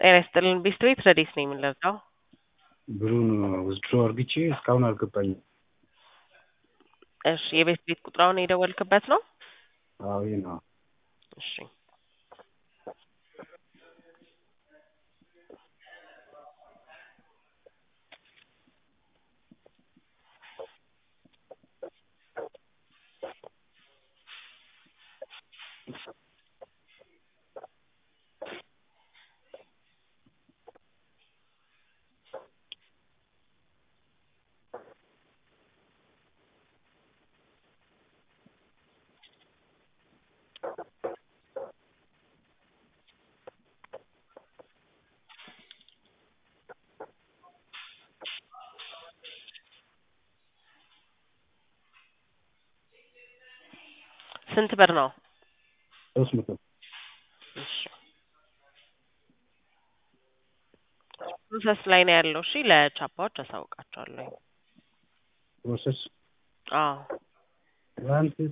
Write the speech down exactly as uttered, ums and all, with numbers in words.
ጤና ይስጥልን ቢስትሪት ረዲስ ነኝ የምንለርዳው ብሩን ውዝድሮ አርግቼ እስካሁን አልገባኝም። እሺ የቤት ቤት ቁጥራውን የደወልክበት ነው? አዎ ይሄ ነው። እሺ ስንት ብር ነው? ሶስት መቶ እሺ ፕሮሰስ ላይ ነው ያለው። እሺ ለቻፓዎች አሳውቃቸዋለሁ። ፕሮሰስ አዎ ትናንት